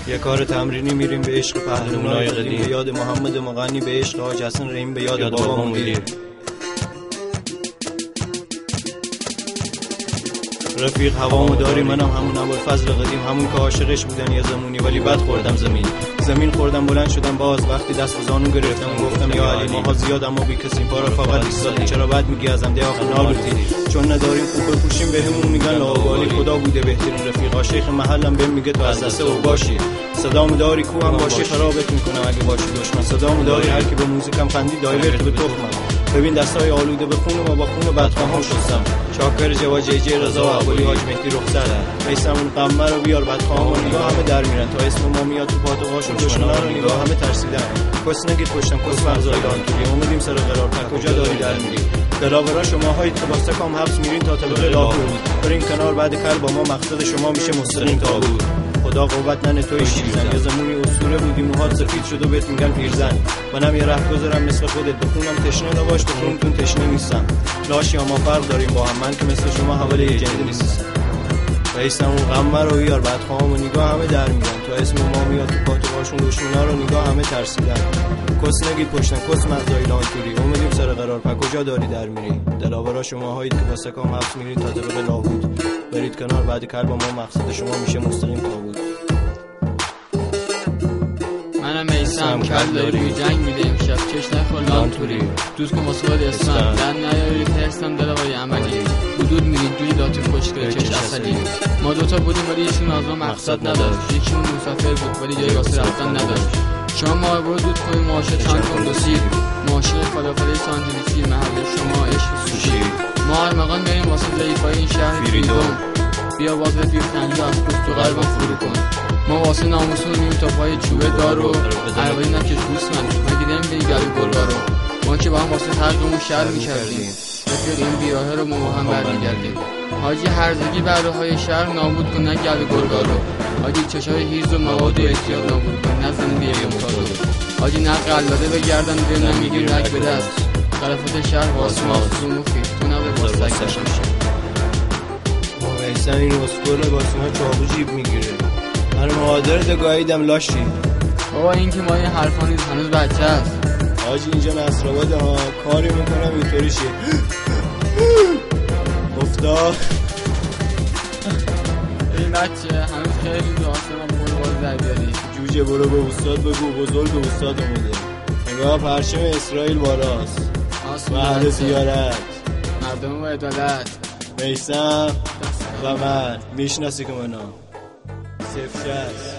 یه کار تمرینی میریم به عشق پهلوانای قدیم، به یاد محمد مغنی، به عشق حاج حسن رحیم، به یاد بابا مدیر. رفیق هوامو داری، منم همون ابوالفضل قدیم، همون که عاشقش بودن یه زمونی ولی بد خوردم زمین خوردم، بلند شدم باز وقتی دست به زانو گرفتم و گفتم یا علی ماها زیاد اما بی کسی پا رفاقت ایستادی، چرا بد میگی ازم ده آخه نالوتی، چون نداریم خوب بپوشیم بهمون میگن لاابالی، خدا بوده بهترین رفیقا، شیخ محلم بهم میگه تو از دسته او باشی، صدامو داری کوهم باشی خرابت میکنم اگه باشی دشمن، صدامو داری هر کی به موزیکم خندی دایرکت به تخمم، ببین دستای آلوده به خون ما با خون بدخواهان شستم، شاکر جوا جی جی رضا و ابولی حاج مهدی رخصت، میسم اون قمر رو بیار بدخواهان و نگاه همه در میرن، تا اسم ما میاد تو پاتوقاشون دشمنا رو نگاه همه ترسیدن، کس نگید پشتم کس مغزای لانتوری، اومدیم سر قرار تا کجا داری در میری، دلاورا شماهایی که با سکام حبس میرین تا طبق لاهور، برین کنار بعد کار با ما مقصد شما میشه مستقیم تابور، خدا قوت ننه توی شیرزن، یه زمونی اسطوره بودی موهات سفید شد و بهت میگن پیرزن، منم یه رهگذرم مثل خودت، بخونم تشنه نباش بخونتون تشنه نیستم، لاش یا ما فرق داریم با هم، من که مثل شما حواله یه جنید نیستم، رئیسم اون قمر رو بیار بدخواهم و نگاه همه در میرن، تا اسم ما میاد تو پاتوقاشون دشمنا رو نگاه همه ترسیدن، کس نگید پشتن کس مغزای لانتوری، اومدیم سر قرار پا کجا داری در میری، دلاورا شماهایید که با سکام حبس میرید تا طبق لاهود، برید کنار بعد کار با ما مقصد شما میشه مستقیم تابوت. منم میسم کل داری جنگ میده امشب چش نکن لانتوری، دوست که مسئول اسمم دن نیاری ترستم دلوای عملی، حدود میرید جوی داتی خوشگل چش اصلی، ما دوتا بودیم ولی یکیمون از ما مقصد نداشت، یکیمون مسافر بود ولی جای واسه رفتن نداشت، شما ما برو دود کنیم ماشه چند کن دو سیر، ماشین فلافلی ساندویچی محل شما عشق سوشی، ما ارمغان بریم واسه ضعیفای این شهر فریدون، بیا باز رفیق تنجا از پشت و قلبم فرو کن، ما واسه ناموسون میریم تا پای چوبه دارو، عربایی نکش بوس من مگه نمیدونی گلو گلگا رو، ما که با هم واسه ترقمون شهر میکردیم، رفیق این بیراهه رو ما با هم برمیگردیم، حاجی هرزگی برای شهر نابود کن نه گلو گلگا رو، حاجی چشای هیرز و مواد و احتیاط نابود کن نه زندگی ممتازو، حاجی نه قلاده بگردن بیم نمیگی رک به دست، خلافت شهر واسه مخصوم مفید تو نه به واسه کشم میسم این اسکوله واسه ما چاقو جیب میگیره، من مادر دگاهیدم لاشی، بابا این که ما این حرفا نیست هنوز بچه است، حاجی اینجا نصرآباد ها کاری میکنم اینطوری شه افتاد این بچه هنوز خیلی داسته من برو باز در بیاری، جوجه برو به استاد بگو بزرگ به استاد اومده، نگاه پرچم اسرائیل بالاست و اهل زیارت مردم و عدالت، میسم و من میشناسی که منو 060